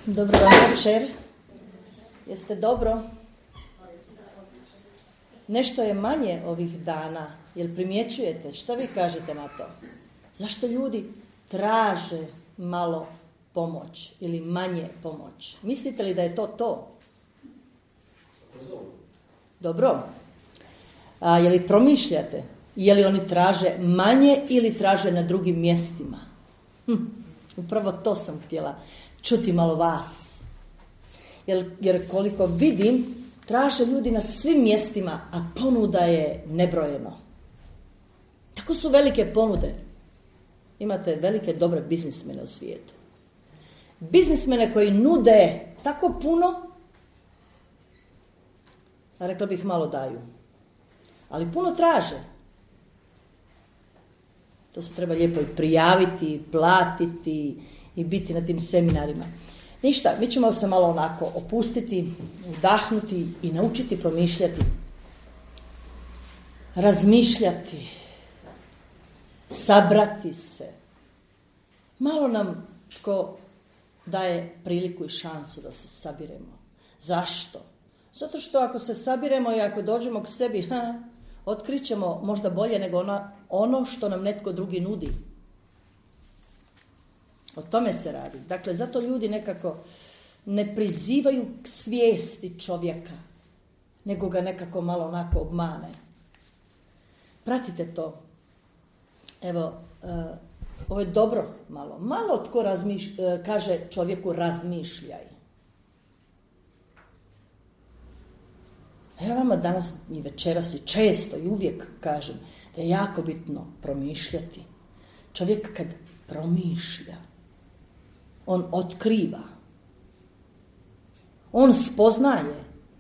Dobro vam večer. Jeste dobro? Nešto je manje ovih dana. Jel primjećujete? Šta vi kažete na to? Zašto ljudi traže malo pomoć ili manje pomoć? Mislite li da je to to? Dobro. A je li promišljate? Je li oni traže manje ili traže na drugim mjestima? Upravo to sam htjela čuti malo vas. Jer koliko vidim, traže ljudi na svim mjestima, a ponuda je nebrojeno. Tako su velike ponude. Imate velike dobre biznismene u svijetu. Biznismene koji nude tako puno, a rekla bih malo daju. Ali puno traže. To se treba lijepo i prijaviti, platiti i biti na tim seminarima. Ništa, mi ćemo se malo onako opustiti, udahnuti i naučiti promišljati. Razmišljati. Sabrati se. Malo nam tko daje priliku i šansu da se sabiremo. Zašto? Zato što ako se sabiremo i ako dođemo k sebi, otkrićemo možda bolje nego ono što nam netko drugi nudi. O tome se radi. Dakle, zato ljudi nekako ne prizivaju k svijesti čovjeka, nego ga nekako malo onako obmane. Pratite to. Evo, ovo je dobro malo. Malo tko kaže čovjeku razmišljaj. Ja vama danas i večeras i često i uvijek kažem da je jako bitno promišljati. Čovjek kad promišlja, on otkriva, on spoznaje,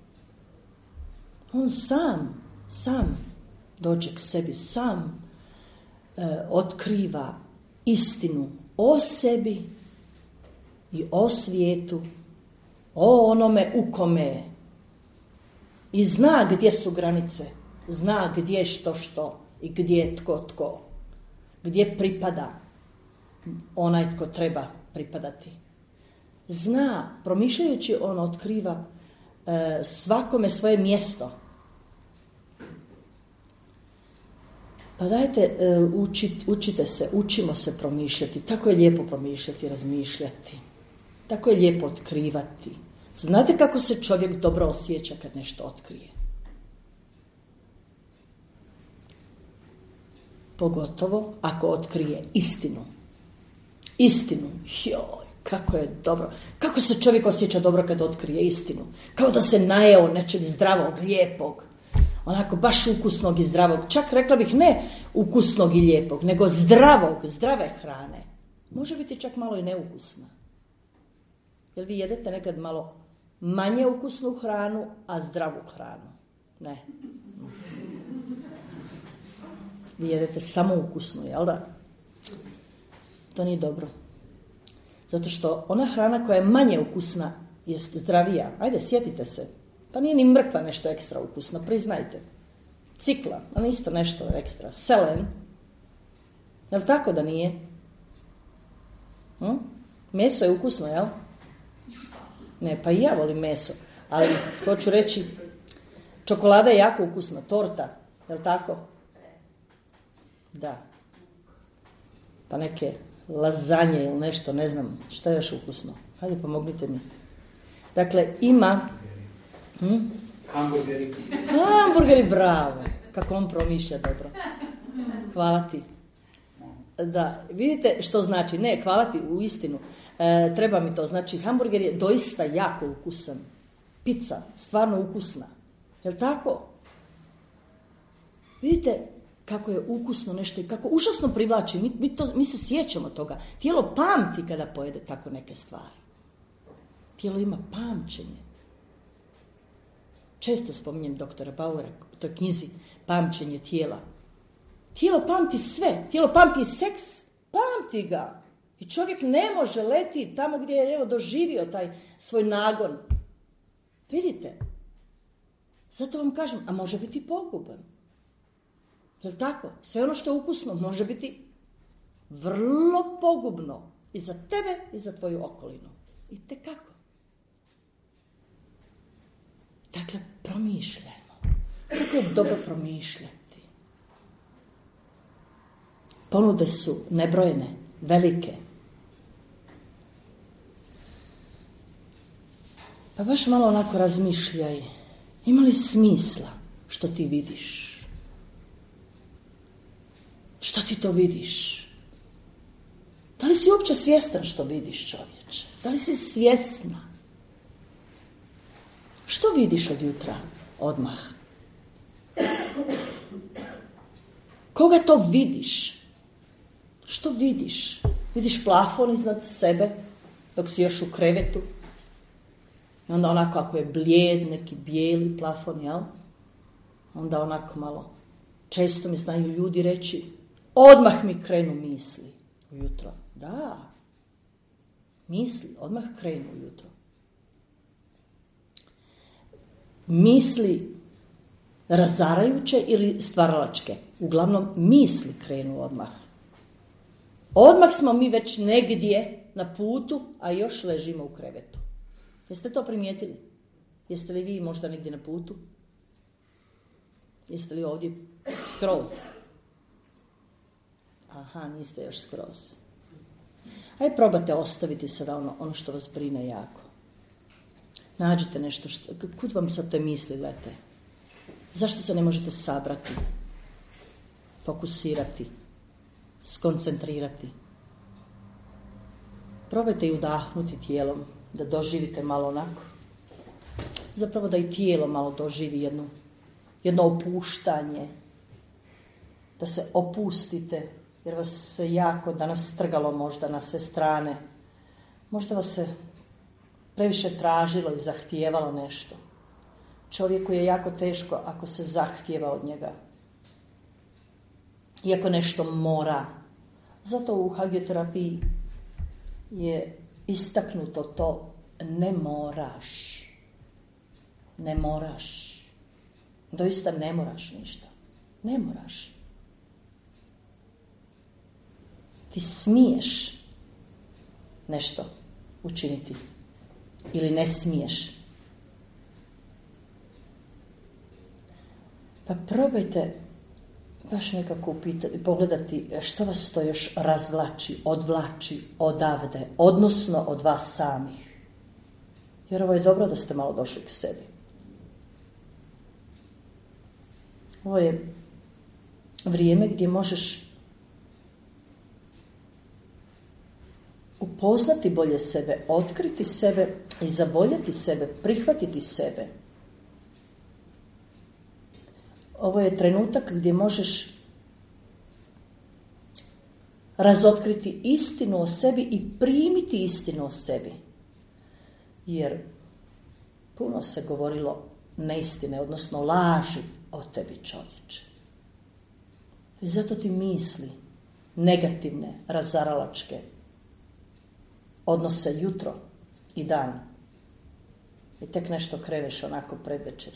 on sam dođe k sebi, sam otkriva istinu o sebi i o svijetu, o onome u kome je. I zna gdje su granice, zna gdje je što i gdje je tko, gdje pripada onaj tko treba pripadati. Zna, promišljajući on otkriva svakome svoje mjesto. Pa dajte, učite se, učimo se promišljati. Tako je lijepo promišljati, razmišljati. Tako je lijepo otkrivati. Znate kako se čovjek dobro osjeća kad nešto otkrije? Pogotovo ako otkrije istinu. Istinu. Joj, kako je dobro. Kako se čovjek osjeća dobro kad otkrije istinu? Kao da se najeo nečeg zdravog, lijepog. Onako baš ukusnog i zdravog. Čak rekla bih ne ukusnog i lijepog, nego zdravog, zdrave hrane. Može biti čak malo i neukusna. Jel vi jedete nekad malo manje ukusnu hranu, a zdravu hranu? Ne. Vi jedete samo ukusnu, jel da? To nije dobro. Zato što ona hrana koja je manje ukusna jest zdravija. Ajde, sjetite se. Pa nije ni mrkva nešto ekstra ukusna, priznajte. Cikla, ali isto nešto ekstra. Selen. Jel tako da nije? Meso je ukusno, jel? Ne, pa i ja volim meso. Ali hoću reći, čokolada je jako ukusna, torta. Jel tako? Da. Pa neke lazanje ili nešto, ne znam, šta je još ukusno. Hajde, pomognite mi. Dakle, ima... Hamburgeri, bravo. Kako on promišlja dobro. Hvala ti. Da, vidite što znači. Ne, hvala ti, u istinu. Treba mi to. Znači, hamburger je doista jako ukusan. Pizza, stvarno ukusna. Jel' tako? Vidite kako je ukusno nešto i kako užasno privlači. Mi se sjećamo toga. Tijelo pamti kada pojede tako neke stvari. Tijelo ima pamćenje. Često spominjem doktora Bauera u toj knjizi Pamćenje tijela. Tijelo pamti sve. Tijelo pamti seks. Pamti ga. I čovjek ne može leti tamo gdje je doživio taj svoj nagon. Vidite? Zato vam kažem, a može biti poguban. Jel' tako? Sve ono što je ukusno može biti vrlo pogubno. I za tebe i za tvoju okolinu. I tekako. Dakle, promišljajmo. Kako je dobro promišljati? Ponude su nebrojene, velike. Pa baš malo onako razmišljaj. Ima li smisla što ti vidiš? Što ti to vidiš? Da li si uopće svjestan što vidiš, čovječe? Da li si svjesna? Što vidiš od jutra? Odmah. Koga to vidiš? Što vidiš? Vidiš plafon iznad sebe dok si još u krevetu? I onda onako ako je blijed, neki bijeli plafon, jel? Onda onako malo, često mi znaju ljudi reći, odmah mi krenu misli ujutro. Da, misli, odmah krenu ujutro. Misli razarajuće ili stvaralačke. Uglavnom, misli krenu odmah. Odmah smo mi već negdje na putu, a još ležimo u krevetu. Jeste to primijetili? Jeste li vi možda negdje na putu? Jeste li ovdje skroz? Aha, niste još skroz. Ajde probate ostaviti sada ono što vas brine jako. Nađite nešto, kud vam sad te misli lete? Zašto se ne možete sabrati, fokusirati, skoncentrirati? Probajte i udahnuti tijelom, da doživite malo onako. Zapravo da i tijelo malo doživi jedno opuštanje. Da se opustite, jer vas se jako danas strgalo možda na sve strane. Možda vas se previše tražilo i zahtijevalo nešto. Čovjeku je jako teško ako se zahtijeva od njega. Iako nešto mora. Zato u hagioterapiji je istaknuto to ne moraš. Ne moraš. Doista ne moraš ništa. Ne moraš. Ti smiješ nešto učiniti. Ili ne smiješ. Pa probajte baš nekako upitati, pogledati što vas to još razvlači, odvlači odavde, odnosno od vas samih. Jer ovo je dobro da ste malo došli k sebi. Ovo je vrijeme gdje možeš upoznati bolje sebe, otkriti sebe i zavoljeti sebe, prihvatiti sebe. Ovo je trenutak gdje možeš razotkriti istinu o sebi i primiti istinu o sebi. Jer puno se govorilo neistine, odnosno laži o tebi, čovječe. I zato ti misli negativne, razaralačke odnose jutro i dan. I tek nešto kreneš onako predvečer.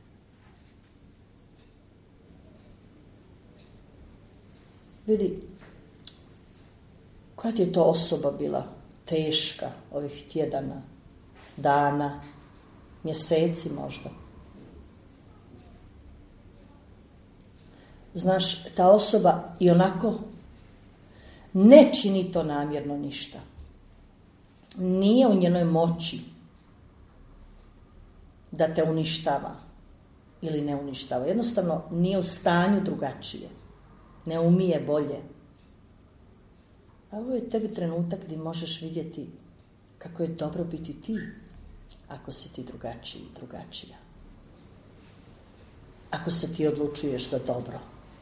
Vidi, koja ti je to osoba bila teška ovih tjedana, dana, mjeseci možda. Znaš, ta osoba i onako ne čini to namjerno ništa. Nije u njenoj moći da te uništava ili ne uništava. Jednostavno nije u stanju drugačije. Ne umije bolje. A ovo je tebi trenutak gdje možeš vidjeti kako je dobro biti ti, ako si ti drugačiji, drugačija. Ako se ti odlučuješ za dobro.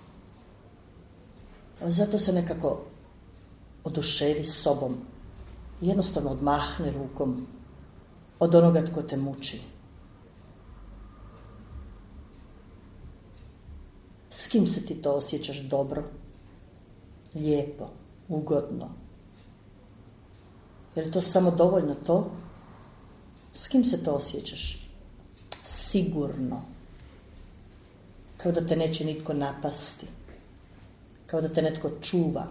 Zato se nekako oduševi sobom. Jednostavno odmahne rukom od onoga tko te muči. S kim se ti to osjećaš dobro, lijepo, ugodno? Je li to samo dovoljno to? S kim se to osjećaš? Sigurno. Kao da te neće nitko napasti. Kao da te netko čuva.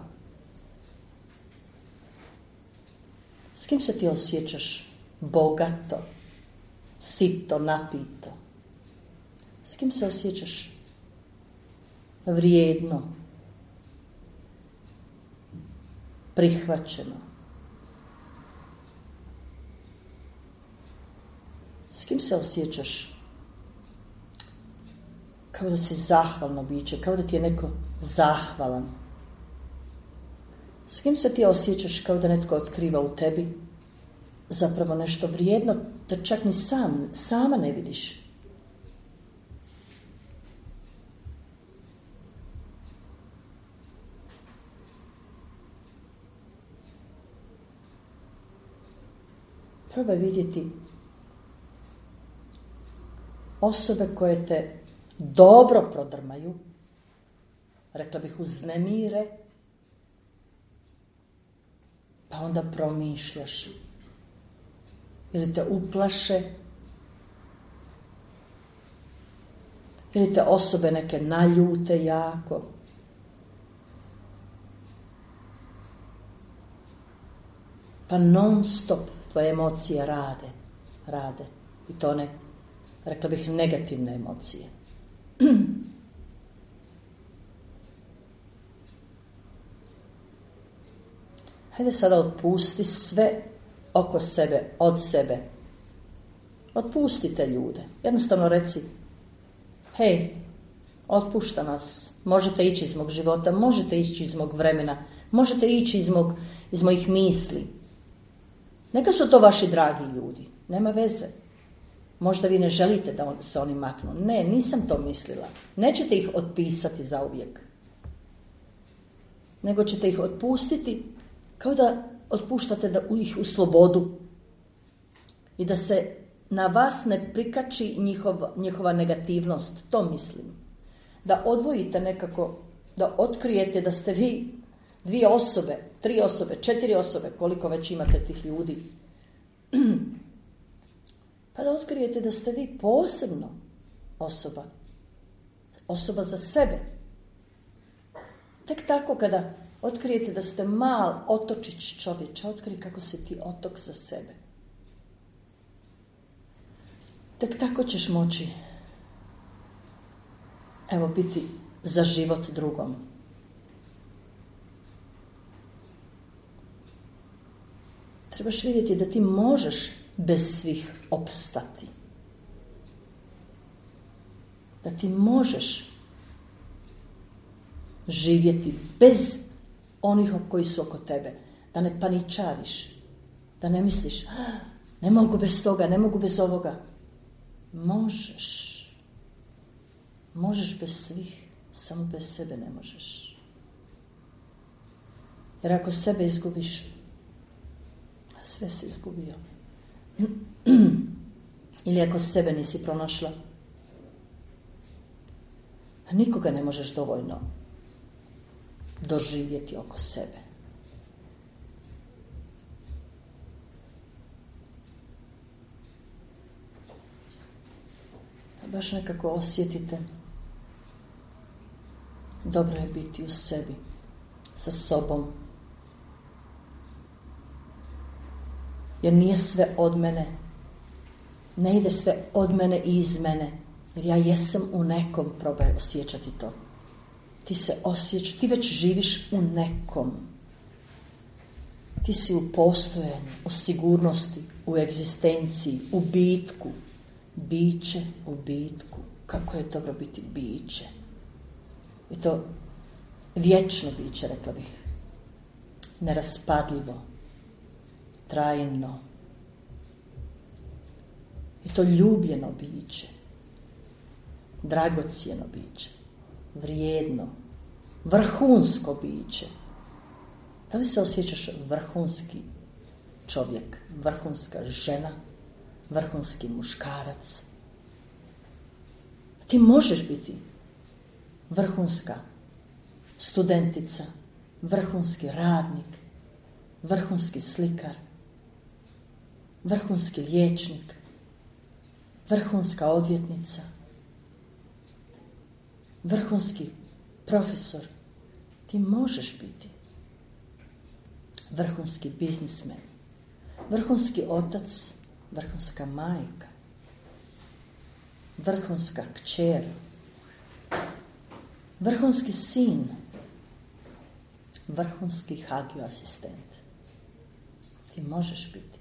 S kim se ti osjećaš bogato, sito, napito, S kim se osjećaš vrijedno, prihvaćeno? S kim se osjećaš kao da si zahvalno biće, kao da ti je neko zahvalan? S kim se ti osjećaš kao da netko otkriva u tebi zapravo nešto vrijedno da čak ni sama ne vidiš? Probaj vidjeti osobe koje te dobro prodrmaju, rekla bih uznemire, pa onda promišljaš. Ili te uplaše, ili te osobe neke naljute jako. Pa non stop tvoje emocije rade. I to one, rekla bih, negativne emocije. Hajde sada otpusti sve oko sebe, od sebe. Otpusti te ljude. Jednostavno reci, hej, otpuštam vas. Možete ići iz mog života, možete ići iz mog vremena, možete ići iz mojih misli. Neka su to vaši dragi ljudi, nema veze. Možda vi ne želite da se oni maknu. Ne, nisam to mislila. Nećete ih otpisati zauvijek. Nego ćete ih otpustiti kao da otpuštate ih u slobodu. I da se na vas ne prikači njihova negativnost. To mislim. Da odvojite nekako, da otkrijete da ste vi 2 osobe, 3 osobe, 4 osobe, koliko već imate tih ljudi. Pa da otkrijete da ste vi posebno osoba za sebe. Tek tako kada otkrijete da ste mal otočić čovječa, otkrij kako si ti otok za sebe. Tek tako ćeš moći biti za život drugom. Trebaš vidjeti da ti možeš bez svih opstati. Da ti možeš živjeti bez onih koji su oko tebe. Da ne paničariš. Da ne misliš, ne mogu bez toga, ne mogu bez ovoga. Možeš. Možeš bez svih, samo bez sebe ne možeš. Jer ako sebe izgubiš, sve si izgubio. Ili ako sebe nisi pronašla, a nikoga ne možeš dovoljno doživjeti oko sebe. A baš nekako osjetite, dobro je biti u sebi, sa sobom. Jer nije sve od mene. Ne ide sve od mene i iz mene. Jer ja jesam u nekom, probaj osjećati to. Ti se osjećaš, ti već živiš u nekom. Ti si u postojanju, u sigurnosti, u egzistenciji, u bitku. Biće u bitku. Kako je dobro biti biće. I to vječno biće, rekla bih. Neraspadljivo. Trajno. I to ljubljeno biće. Dragocjeno biće. Vrijedno. Vrhunsko biće. Da li se osjećaš vrhunski čovjek, vrhunska žena, vrhunski muškarac? Ti možeš biti vrhunska studentica, vrhunski radnik, vrhunski slikar, vrhunski liječnik, vrhunska odvjetnica, vrhunski profesor. Ti možeš biti vrhunski biznismen, vrhunski otac, vrhunska majka, vrhunska kćer, vrhunski sin, vrhunski hagio asistent. Ti možeš biti.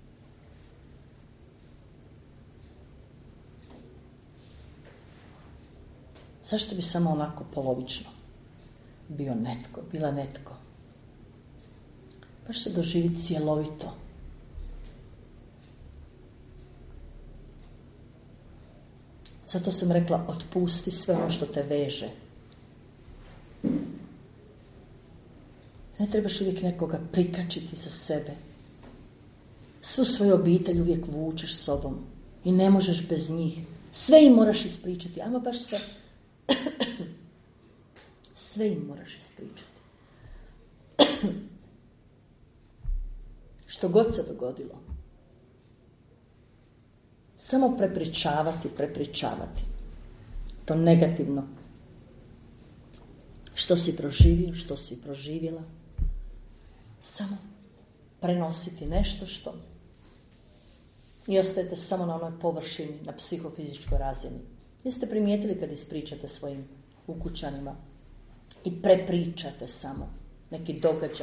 Zašto bi samo onako polovično bio netko, bila netko? Baš se doživi cjelovito. Zato sam rekla, otpusti sve ono što te veže. Ne trebaš uvijek nekoga prikačiti za sebe. Svu svoju obitelj uvijek vučeš sobom i ne možeš bez njih. Sve im moraš ispričati, ama baš sve. Sve im moraš ispričati. Što god se dogodilo. Samo prepričavati. To negativno. Što si proživio, što si proživjela. Samo prenositi nešto što. I ostajete samo na onoj površini, na psihofizičkoj razini. Jeste primijetili kad ispričate svojim ukućanima i prepričate samo neki događaj,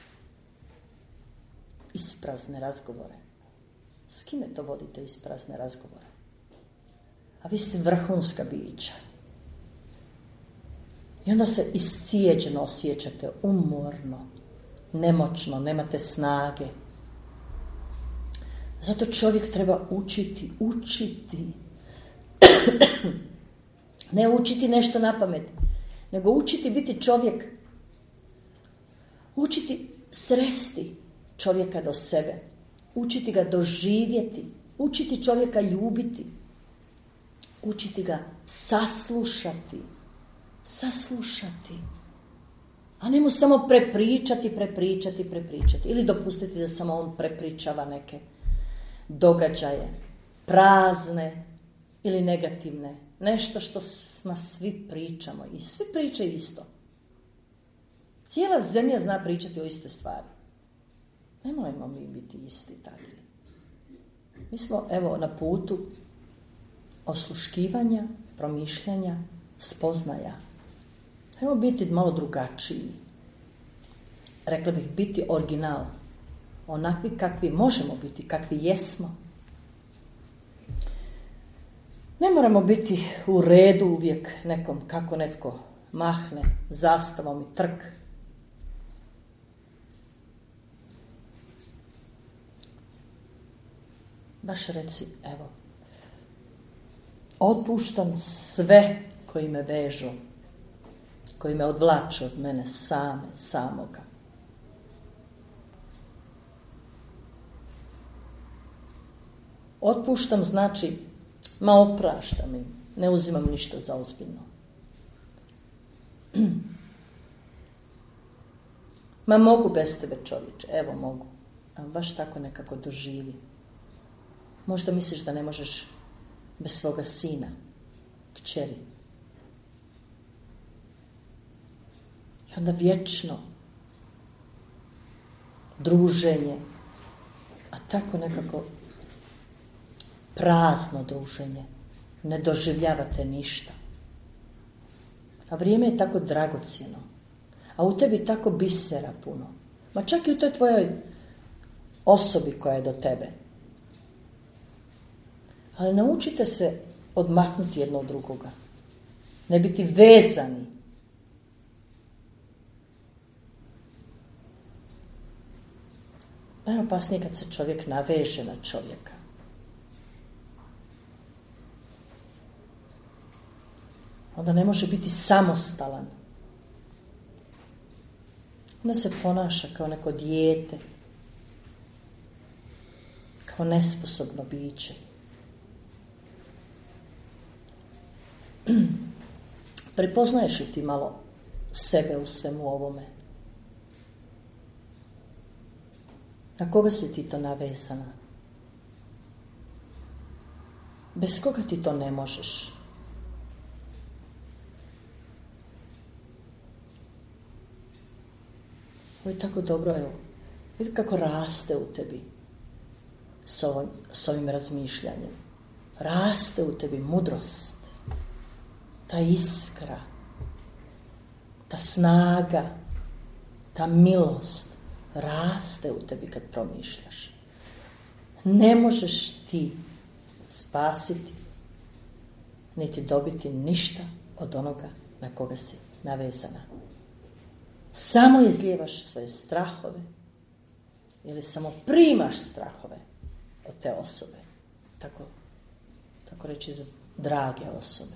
isprazne razgovore. S kime to vodite isprazne razgovore? A vi ste vrhunska bića. I onda se iscijeđeno osjećate, umorno, nemoćno, nemate snage. Zato čovjek treba učiti. Ne učiti nešto na pamet, nego učiti biti čovjek. Učiti sresti čovjeka do sebe. Učiti ga doživjeti. Učiti čovjeka ljubiti. Učiti ga saslušati. A ne mu samo prepričati. Ili dopustiti da samo on prepričava neke događaje. Prazne ili negativne. Nešto što svi pričamo. I svi pričaju isto. Cijela zemlja zna pričati o istoj stvari. Nemojmo mi biti isti takvi. Mi smo, na putu osluškivanja, promišljanja, spoznaja. Ajmo biti malo drugačiji. Rekla bih biti original. Onakvi kakvi možemo biti, kakvi jesmo. Ne moramo biti u redu uvijek nekom, kako netko mahne zastavom i trk. Baš reci, otpuštam sve koji me vežu, koji me odvlače od mene samoga. Otpuštam znači, opraštam im, ne uzimam ništa za ozbiljno. Mogu bez tebe, čovječe, mogu. A baš tako nekako doživi. Možda misliš da ne možeš bez svoga sina, kćeri. I onda vječno druženje, a tako nekako prazno druženje, ne doživljavate ništa. A vrijeme je tako dragocjeno, a u tebi tako bisera puno. Ma čak i u toj tvojoj osobi koja je do tebe. Ali naučite se odmaknuti jedno od drugoga. Ne biti vezani. Najopasnije kad se čovjek naveže na čovjeka. Onda ne može biti samostalan. Onda se ponaša kao neko dijete. Kao nesposobno biće. Prepoznaješ li ti malo sebe u svemu ovome? Na koga si ti to navezana? Bez koga ti to ne možeš? Ovo je tako dobro, vidi kako raste u tebi s ovim razmišljanjem. raste u tebi mudrost, ta iskra, ta snaga, ta milost raste u tebi kad promišljaš. Ne možeš ti spasiti niti dobiti ništa od onoga na koga si navezana. Samo izlijevaš svoje strahove ili samo primaš strahove od te osobe. Tako reći, drage osobe.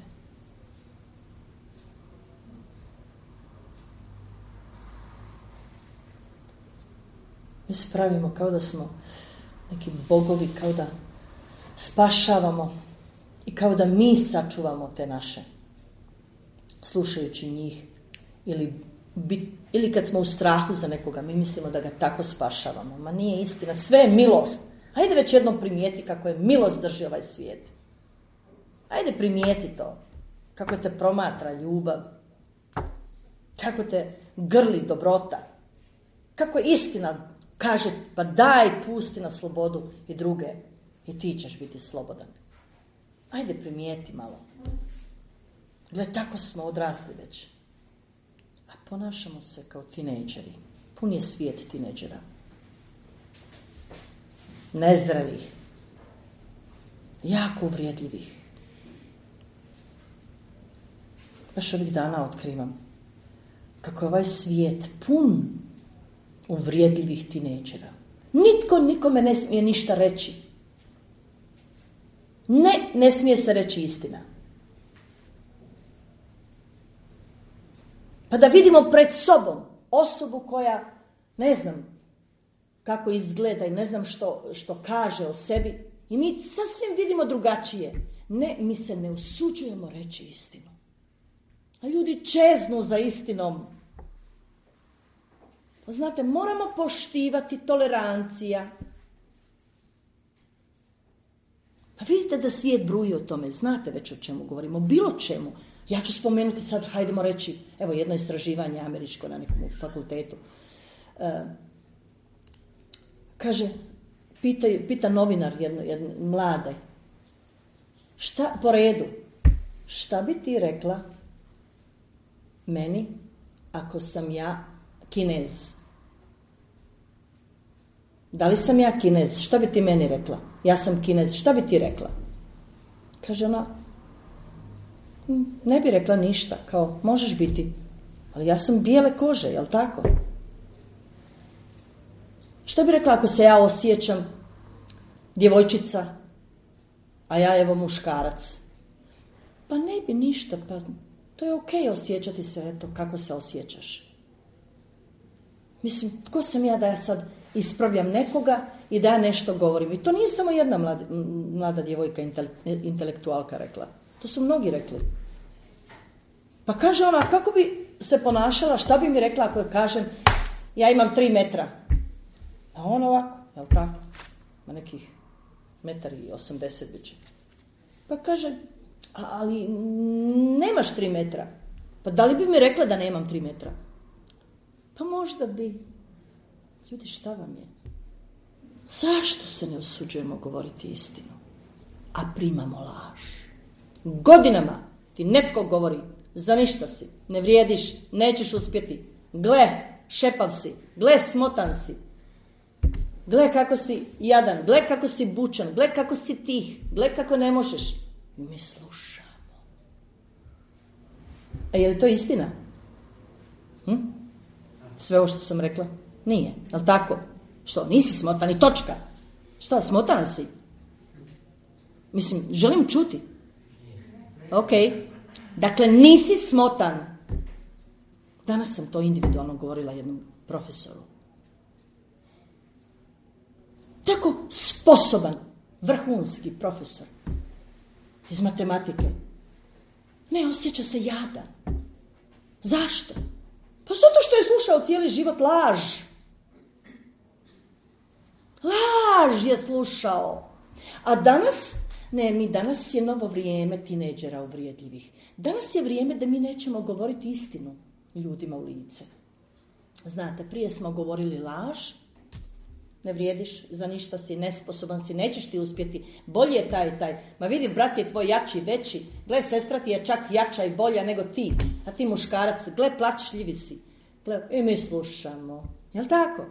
Mi se pravimo kao da smo neki bogovi, kao da spašavamo i kao da mi sačuvamo te naše, slušajući njih ili kad smo u strahu za nekoga, mi mislimo da ga tako spašavamo. Ma nije istina, sve je milost. Ajde već jednom primijeti kako je milost drži ovaj svijet. Ajde primijeti to, kako te promatra ljubav, kako te grli dobrota, kako istina kaže, pa daj, pusti na slobodu i druge i ti ćeš biti slobodan. Ajde primijeti malo. Gle, tako smo odrasli već. A ponašamo se kao tinejdžeri. Pun je svijet tinejdžera. Nezrelih. Jako uvrijedljivih. Baš ovih dana otkrivam kako je ovaj svijet pun uvrijedljivih tinejdžera. Nitko nikome ne smije ništa reći. Ne smije se reći istina. Pa da vidimo pred sobom osobu koja ne znam kako izgleda i ne znam što kaže o sebi i mi sasvim vidimo drugačije. Ne, mi se ne usuđujemo reći istinu. A ljudi čeznu za istinom. Znate, moramo poštivati tolerancija. Pa vidite da svijet bruji o tome. Znate već o čemu govorimo. Bilo čemu. Ja ću spomenuti sad, hajdemo reći, evo jedno istraživanje američko na nekom fakultetu. Kaže, pita novinar jedne mlade. Po redu, šta bi ti rekla meni ako sam ja Kinez? Da li sam ja Kinez? Šta bi ti meni rekla? Ja sam Kinez. Šta bi ti rekla? Kaže ona, ne bi rekla ništa. Kao, možeš biti. Ali ja sam bijele kože, jel tako? Što bi rekla ako se ja osjećam djevojčica, a ja evo muškarac? Pa ne bi ništa, pa to je okej osjećati se, eto, kako se osjećaš. Mislim, tko sam ja da ja sad ispravljam nekoga i da ja nešto govorim? I to nije samo jedna mlada djevojka intelektualka rekla. To su mnogi rekli. Pa kaže ona, kako bi se ponašala, šta bi mi rekla ako kažem, ja imam 3 metra. A on ovako, jel tako? Ma nekih 1,80 biće. Pa kaže, ali nemaš 3 metra. Pa da li bi mi rekla da nemam 3 metra? Pa možda bi. Ljudi, šta vam je? Zašto se ne usuđujemo govoriti istinu? A primamo laž. Godinama ti netko govori, za ništa si, ne vrijediš, nećeš uspjeti. Gle, šepav si, gle, smotan si. Gle kako si jadan, gle kako si bučan, gle kako si tih, gle kako ne možeš. I mi slušamo. A je li to istina? Sve ovo što sam rekla? Nije, je li tako? Što, nisi smotan i točka? Što, smotana si? Mislim, želim čuti. Ok, dakle nisi smotan. Danas sam to individualno govorila jednom profesoru. Tako sposoban, vrhunski profesor iz matematike. Ne osjeća se jadan. Zašto? Pa zato što je slušao cijeli život laž. Laž je slušao. A danas, danas je novo vrijeme tinejdžera uvrijedljivih. Danas je vrijeme da mi nećemo govoriti istinu ljudima u lice. Znate, prije smo govorili laž ne vrijediš, za ništa si, nesposoban si, nećeš ti uspjeti, bolji je taj. Ma vidi, brat je tvoj jači, veći, gle, sestra ti je čak jača i bolja nego ti, a ti muškarac, gle, plačljivi si. Gle, i mi slušamo. Jel tako?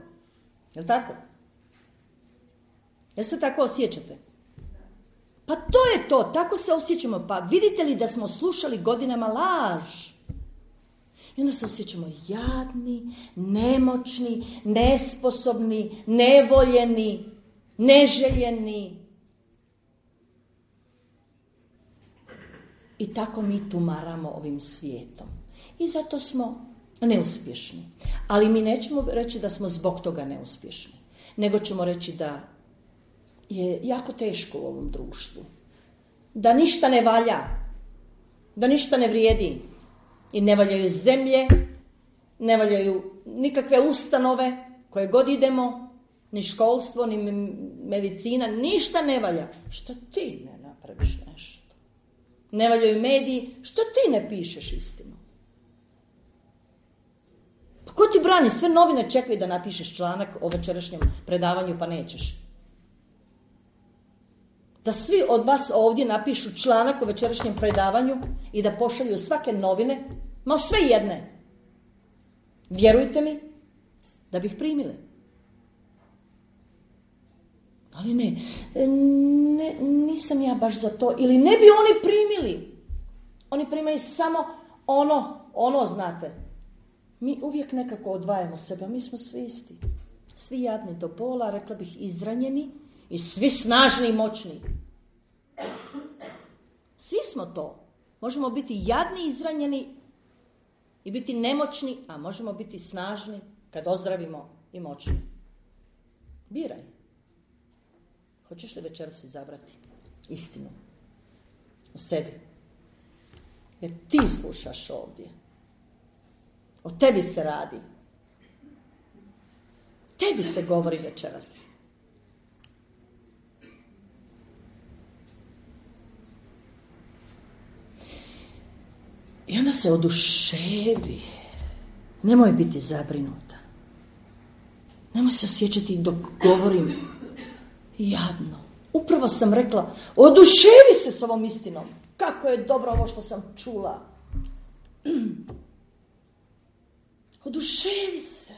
Jel se tako osjećate? Pa to je to, tako se osjećamo. Pa vidite li da smo slušali godinama laž? I onda se osjećamo jadni, nemoćni, nesposobni, nevoljeni, neželjeni. I tako mi tumaramo ovim svijetom. I zato smo neuspješni. Ali mi nećemo reći da smo zbog toga neuspješni. Nego ćemo reći da je jako teško u ovom društvu. Da ništa ne valja. Da ništa ne vrijedi. I ne valjaju zemlje, ne valjaju nikakve ustanove koje god idemo, ni školstvo, ni medicina, ništa ne valja. Što ti ne napraviš nešto? Ne valjaju mediji, što ti ne pišeš istinu? Pa ko ti brani? Sve novine čekaju da napišeš članak o večerašnjem predavanju, pa nećeš. Da svi od vas ovdje napišu članak o večerašnjem predavanju i da pošalju svake novine, ma sve jedne. Vjerujte mi da bih primile. Ali ne, nisam ja baš za to. Ili ne bi oni primili. Oni primaju samo ono znate. Mi uvijek nekako odvajamo sebe, a mi smo svi isti. Svi jadni do bola, rekla bih izranjeni i svi snažni i moćni. Svi smo to. Možemo biti jadni i izranjeni i biti nemoćni, a možemo biti snažni kad ozdravimo i moćni. Biraj. Hoćeš li večeras izabrati istinu o sebi? Jer ti slušaš ovdje. O tebi se radi. Tebi se govori večeras. I onda se oduševi. Nemoj biti zabrinuta. Nemoj se osjećati dok govorim jadno. Upravo sam rekla, oduševi se s ovom istinom. Kako je dobro ovo što sam čula. Oduševi se.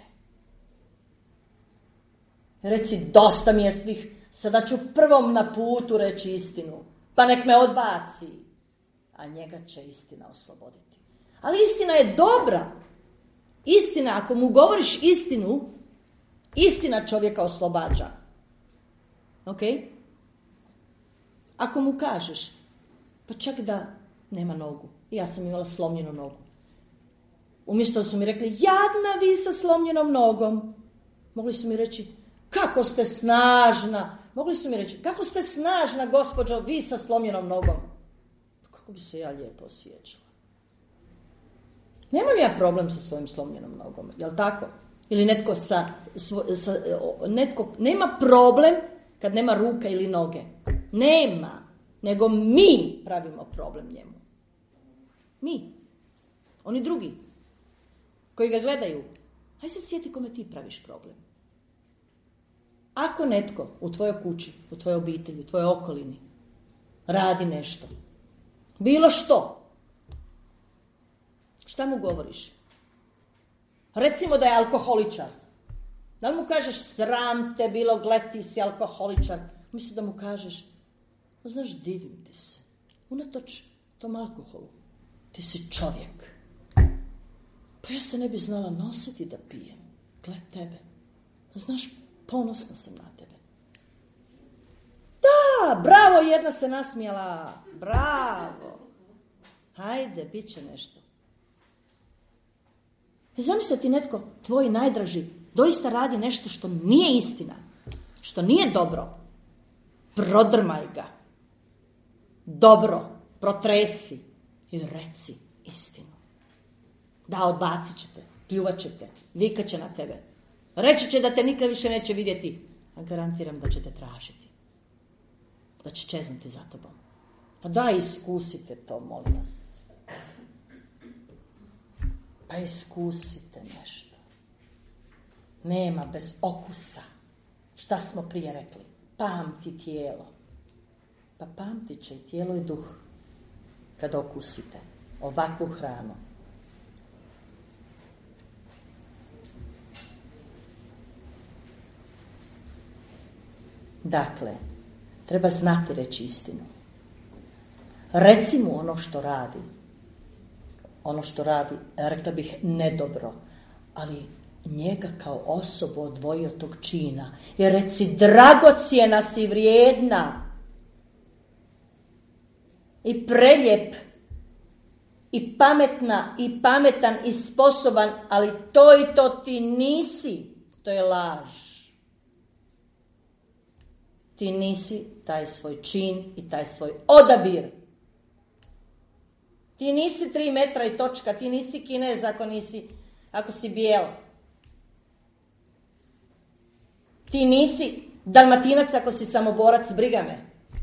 Reci, dosta mi je svih. Sada ću prvom na putu reći istinu. Pa nek me odbaci. A njega će istina osloboditi. Ali istina je dobra. Istina, ako mu govoriš istinu, istina čovjeka oslobađa. Ok? Ako mu kažeš, pa čak da nema nogu. Ja sam imala slomljenu nogu. Umjesto da su mi rekli, jadna vi sa slomljenom nogom. Mogli su mi reći, kako ste snažna. Mogli su mi reći, kako ste snažna gospođo, vi sa slomljenom nogom. Kako bi se ja lijepo osjećala. Nemam ja problem sa svojim slomljenom nogom, jel tako? Ili netko netko nema problem kad nema ruka ili noge. Nema. Nego mi pravimo problem njemu. Mi. Oni drugi. Koji ga gledaju. Hajde se sjeti kome ti praviš problem. Ako netko u tvojoj kući, u tvojoj obitelji, u tvojoj okolini radi nešto. Bilo što. Šta mu govoriš? Recimo da je alkoholičar. Da li mu kažeš sram te bilo, gledi si alkoholičar? Misli da mu kažeš, znaš, divim ti se. Unatoč tom alkoholu. Ti si čovjek. Pa ja se ne bi znala nositi da pijem. Gled tebe. Znaš, ponosna sam na tebe. Da, bravo, jedna se nasmijala. Bravo. Hajde, bit će nešto. Zamisli ti netko, tvoj najdraži, doista radi nešto što nije istina. Što nije dobro. Prodrmaj ga. Dobro, protresi i reci istinu. Da, odbacit ćete, pljuvat ćete, vikat će na tebe. Reći će da te nikad više neće vidjeti. A garantiram da ćete tražiti. Da će čeznuti za tobom. Pa da, iskusite to, molim vas. Pa iskusite nešto. Nema bez okusa. Šta smo prije rekli? Pamti tijelo. Pa pamtit će i tijelo i duh kad okusite ovakvu hranu. Dakle, treba znati reći istinu. Reci mu ono što radi. Ono što radi, rekla bih, nedobro, ali njega kao osobu odvoji od tog čina. Jer reci, dragocjena si, vrijedna i preljep i pametna i pametan i sposoban, ali to i to ti nisi. To je laž. Ti nisi taj svoj čin i taj svoj odabir. Ti nisi 3 metra i točka, ti nisi Kinez ako si bijel. Ti nisi Dalmatinac ako si samoborac, briga me.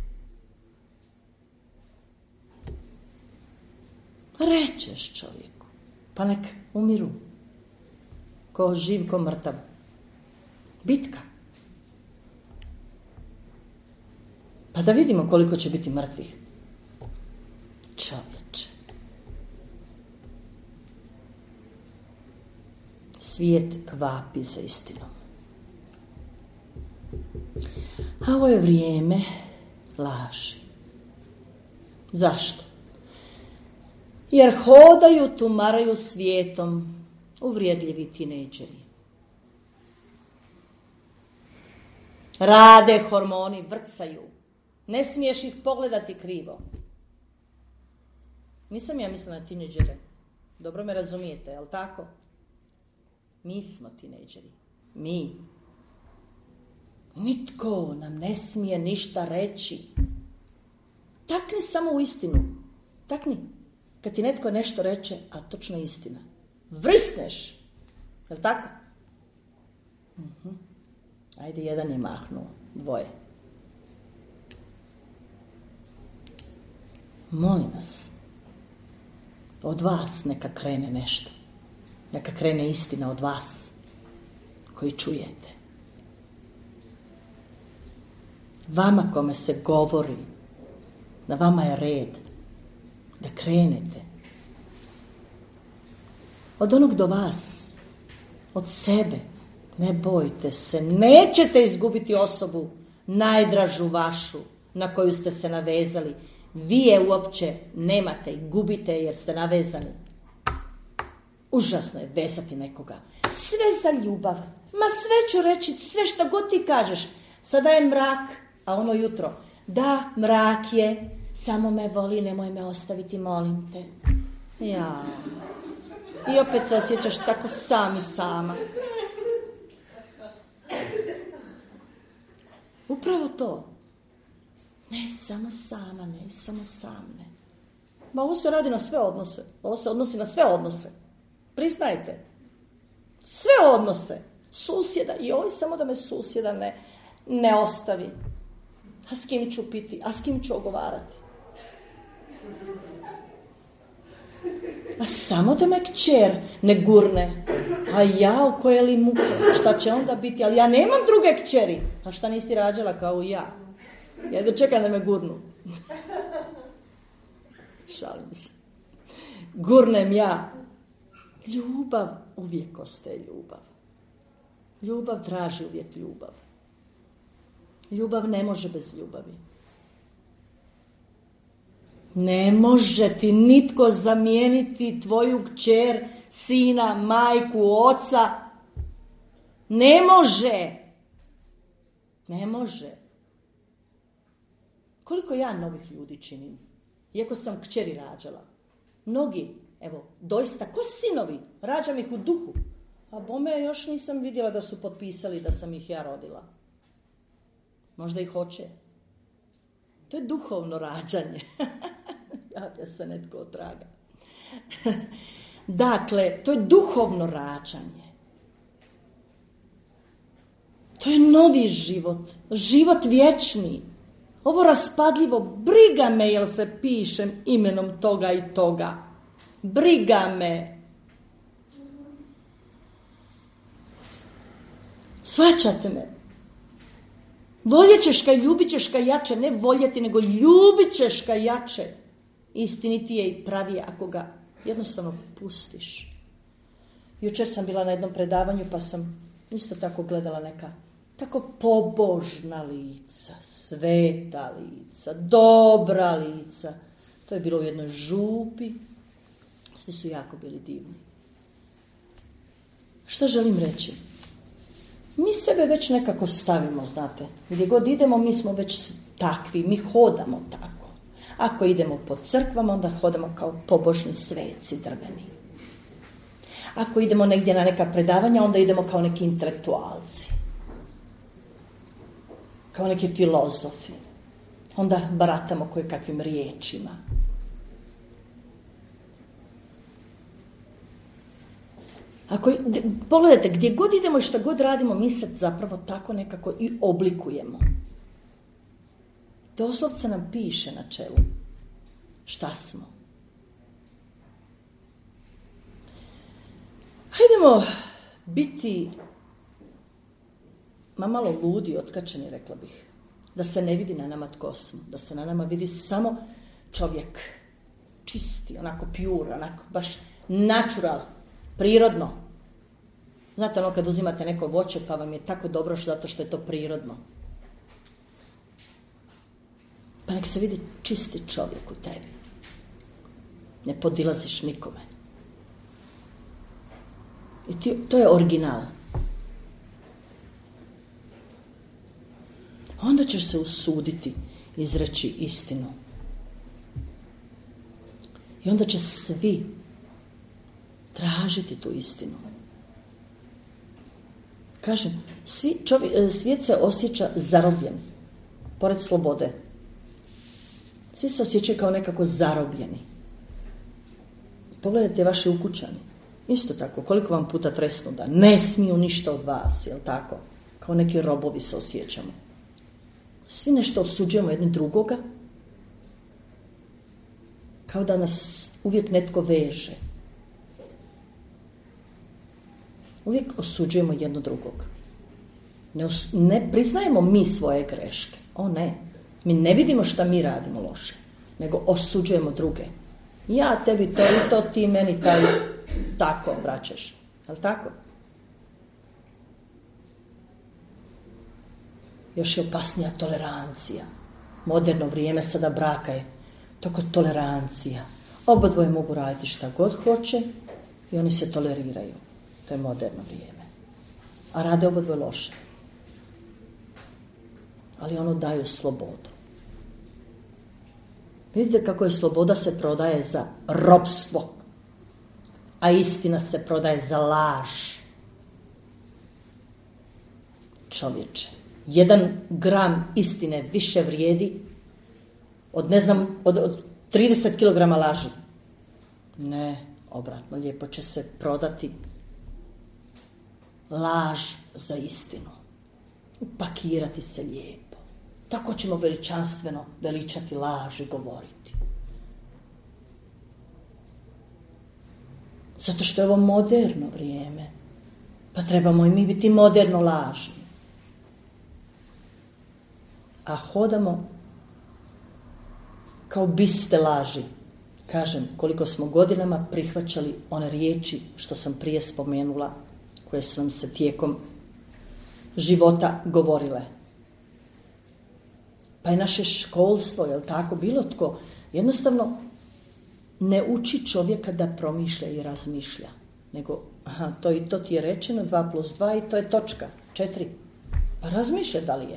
Rečeš čovjeku, pa nek umiru. Ko živ, ko mrtav. Bitka. Pa da vidimo koliko će biti mrtvih. Čovječe. Svijet vapi za istinom. A ovo je vrijeme laži. Zašto? Jer hodaju, tumaraju svijetom uvrijedljivi tinejdžeri. Rade hormoni, vrcaju. Ne smiješ ih pogledati krivo. Nisam ja mislila na tinejdžere. Dobro me razumijete, jel tako? Mi smo tinejdžeri. Mi. Nitko nam ne smije ništa reći. Takni samo u istinu. Takni. Kad ti netko nešto reče, a točno je istina. Vrisneš. Jel tako? Ajde, jedan je mahnuo. 2. Molim vas. Od vas neka krene nešto. Neka krene istina od vas koji čujete. Vama kome se govori, na vama je red da krenete. Od onog do vas, od sebe, ne bojte se, nećete izgubiti osobu najdražu vašu na koju ste se navezali. Vi je uopće nemate i gubite jer ste navezani. Užasno je vezati nekoga. Sve za ljubav. Ma sve ću reći, sve što god ti kažeš. Sada je mrak, a ono jutro. Da, mrak je, samo me voli, nemoj me ostaviti, molim te. Ja. I opet se osjećaš tako sam i sama. Upravo to. Ne samo sama, ne samo sam, ne. Ma ovo se radi na sve odnose. Ovo se odnosi na sve odnose. Priznajte. Sve odnose. Susjeda. I ovo samo da me susjeda ne ostavi. A s kim ću piti? A s kim ću ogovarati? A samo da me kćer ne gurne. A ja u koje li muke? Šta će onda biti? Ali ja nemam druge kćeri. A šta nisi rađala kao i ja? Ja da čekam da me gurnu. Šalim se. Gurnem ja. Ljubav uvijek ostaje ljubav. Ljubav traži uvijek ljubav. Ljubav ne može bez ljubavi. Ne može ti nitko zamijeniti tvoju kćer, sina, majku, oca. Ne može. Ne može. Koliko ja novih ljudi činim? Iako sam kćeri rađala. Mnogi, evo, doista, ko sinovi, rađam ih u duhu. A bome još nisam vidjela da su potpisali da sam ih ja rodila. Možda ih hoće. To je duhovno rađanje. Javlja se netko od traga. Dakle, to je duhovno rađanje. To je novi život. Život vječni. Ovo raspadljivo, briga me jel se pišem imenom toga i toga. Briga me. Shvaćate me? Voljet ćeš ga i ljubit ćeš ga jače, ne voljeti, nego ljubit ćeš ga jače. Istinitije i pravije ako ga jednostavno pustiš. Jučer sam bila na jednom predavanju pa sam isto tako gledala neka tako pobožna lica, sveta lica, dobra lica. To je bilo u jednoj župi. Svi su jako bili divni. Što želim reći? Mi sebe već nekako stavimo, znate. Gdje god idemo, mi smo već takvi, mi hodamo tako. Ako idemo po crkvama, onda hodamo kao pobožni sveci drveni. Ako idemo negdje na neka predavanja, onda idemo kao neki intelektualci. Kao neki filozofi. Onda baratamo koje kakvim riječima. Pogledajte, gdje god idemo i što god radimo, mi se zapravo tako nekako i oblikujemo. Doslovce nam piše na čelu šta smo. Hajdemo biti malo ludi, otkačeni, rekla bih. Da se ne vidi na nama tko smo, da se na nama vidi samo čovjek. Čisti, onako pure, onako baš natural, prirodno. Znate ono kad uzimate neko voće pa vam je tako dobro zato što je to prirodno. Pa nek se vidi čisti čovjek u tebi. Ne podilaziš nikome. I to je original. Onda ćeš se usuditi izreći istinu. I onda će svi tražiti tu istinu. Kažem, svijet se osjeća zarobljen, pored slobode. Svi se osjećaju kao nekako zarobljeni. Pogledajte vaše ukućani. Isto tako, koliko vam puta tresnu da ne smiju ništa od vas, jel tako? Kao neki robovi se osjećamo. Svi nešto osuđujemo jedni drugoga, kao da nas uvijek netko veže. Uvijek osuđujemo jedno drugog. Ne priznajemo mi svoje greške. O ne. Mi ne vidimo šta mi radimo loše, nego osuđujemo druge. Ja tebi to i to, ti meni taj tako vraćaš. Jel' tako? Još je opasnija tolerancija. Moderno vrijeme sada braka je toko tolerancija. Obadvoje mogu raditi šta god hoće i oni se toleriraju. To je moderno vrijeme. A rade obadvoje loše. Ali ono daju slobodu. Vidite kako je sloboda se prodaje za ropstvo, a istina se prodaje za laž. Čovječe, 1 gram istine više vrijedi od 30 kilograma laži. Ne, obratno, lijepo će se prodati laž za istinu. Upakirati se lijepo. Tako ćemo veličanstveno veličati laž i govoriti. Zato što je ovo moderno vrijeme. Pa trebamo i mi biti moderno lažni. A hodamo kao biste laži. Kažem, koliko smo godinama prihvaćali one riječi što sam prije spomenula, koje su nam se tijekom života govorile. Pa je naše školstvo, jel tako, bilo tko, jednostavno ne uči čovjeka da promišlja i razmišlja. Nego, to i to ti je rečeno, 2+2 i to je točka, 4. Pa razmišlja da li je.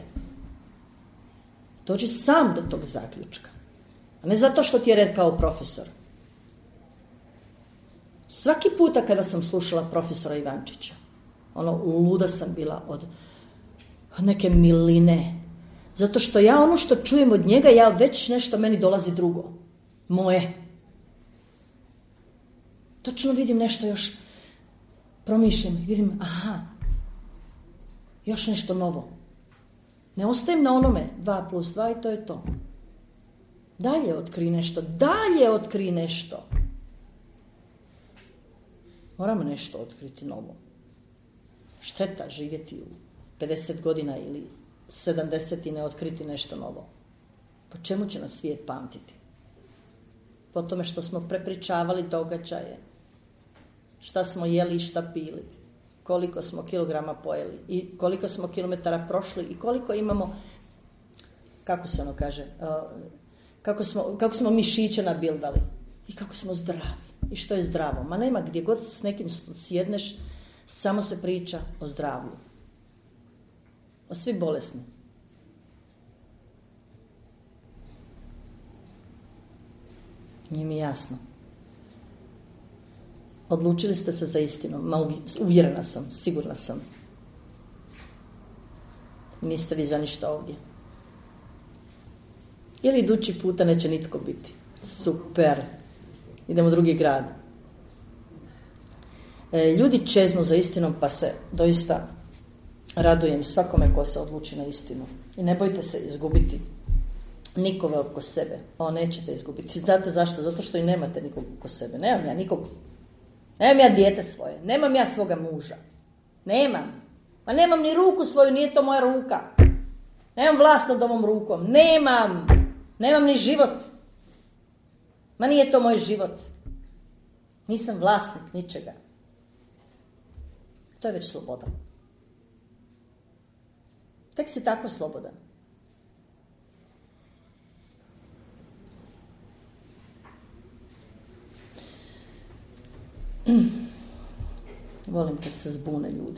Dođi sam do tog zaključka. A ne zato što ti je rekao profesor. Svaki puta kada sam slušala profesora Ivančića, luda sam bila od neke miline. Zato što ja ono što čujem od njega, ja već nešto meni dolazi drugo. Moje. Točno vidim nešto još. Promišljam, vidim, još nešto novo. Ne ostajem na onome 2+2 i to je to. Dalje otkri nešto. Moramo nešto otkriti novo. Šteta živjeti u 50 godina ili 70 i ne otkriti nešto novo? Po čemu će nas svijet pamtiti? Po tome što smo prepričavali događaje, šta smo jeli i šta pili, koliko smo kilograma pojeli i koliko smo kilometara prošli i koliko imamo, kako se ono kaže, kako smo mišiće nabildali i kako smo zdravi i što je zdravo. Ma nema, gdje god s nekim sjedneš, samo se priča o zdravlju. A svi bolesni. Nije mi jasno. Odlučili ste se za istinu. Uvjerena sam, sigurna sam. Niste vi za ništa ovdje. Ili idući puta neće nitko biti. Super. Idemo u drugi grad. Ljudi čeznu za istinom, pa se doista radujem svakome ko se odluči na istinu. I ne bojte se izgubiti nikoga oko sebe. Nećete izgubiti. Znate zašto? Zato što i nemate nikog oko sebe. Nemam ja nikog. Nemam ja dijete svoje. Nemam ja svoga muža. Nemam. Ma nemam ni ruku svoju, nije to moja ruka. Nemam vlast nad ovom rukom. Nemam. Nemam ni život. Ma nije to moj život. Nisam vlasnik ničega. To je već sloboda. Tek si tako slobodan. Volim kad se zbune ljudi.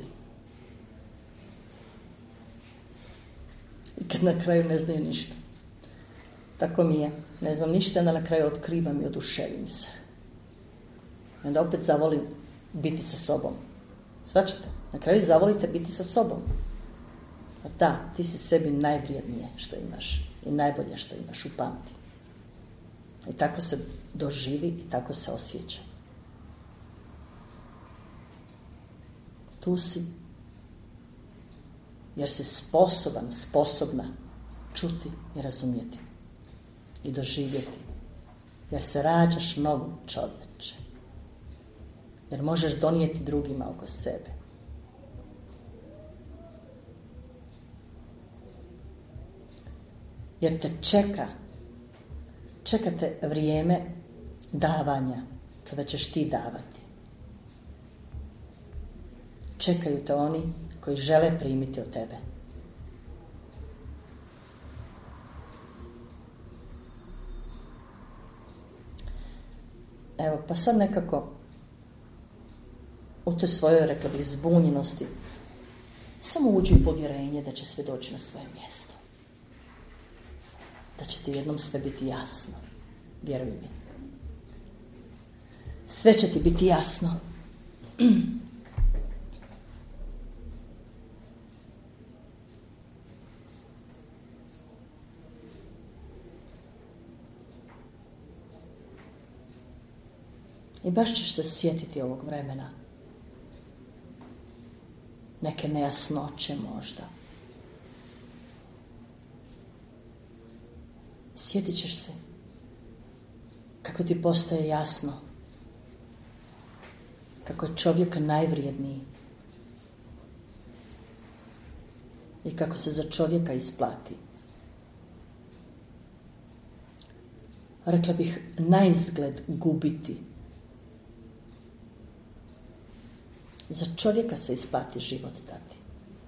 I kad na kraju ne znaju ništa. Tako mi je. Ne znam ništa, onda na kraju otkrivam i oduševim se. I onda opet zavolim biti sa sobom. Shvaćate? Na kraju zavolite biti sa sobom. A da, ti si sebi najvrijednije što imaš i najbolje što imaš, upamti. I tako se doživi i tako se osjeća. Tu si jer si sposobna čuti i razumjeti i doživjeti. Jer se rađaš nov čovječe. Jer možeš donijeti drugima oko sebe. Jer te čekate vrijeme davanja, kada ćeš ti davati. Čekaju te oni koji žele primiti od tebe. Evo, pa sad nekako u toj svojoj, rekla bih, zbunjenosti samo uđi u povjerenje da će sve doći na svoje mjesto. Da će ti jednom sve biti jasno. Vjeruj mi. Sve će ti biti jasno. I baš ćeš se sjetiti ovog vremena. Neke nejasnoće možda. Sjetit ćeš se kako ti postaje jasno kako je čovjek najvrijedniji i kako se za čovjeka isplati. Rekla bih, naizgled gubiti. Za čovjeka se isplati život dati.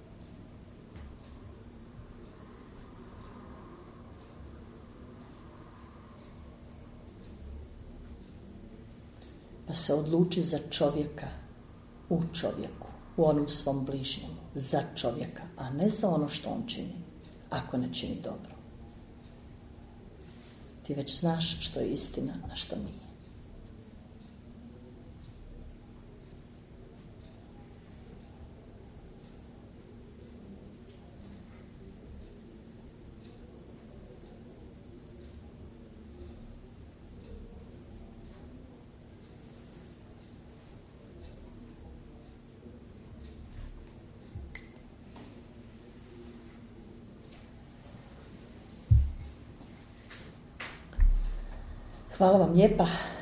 Pa se odluči za čovjeka, u čovjeku, u onom svom bližnjemu, za čovjeka, a ne za ono što on čini, ako ne čini dobro. Ti već znaš što je istina, a što nije. Hvala vam lijepa.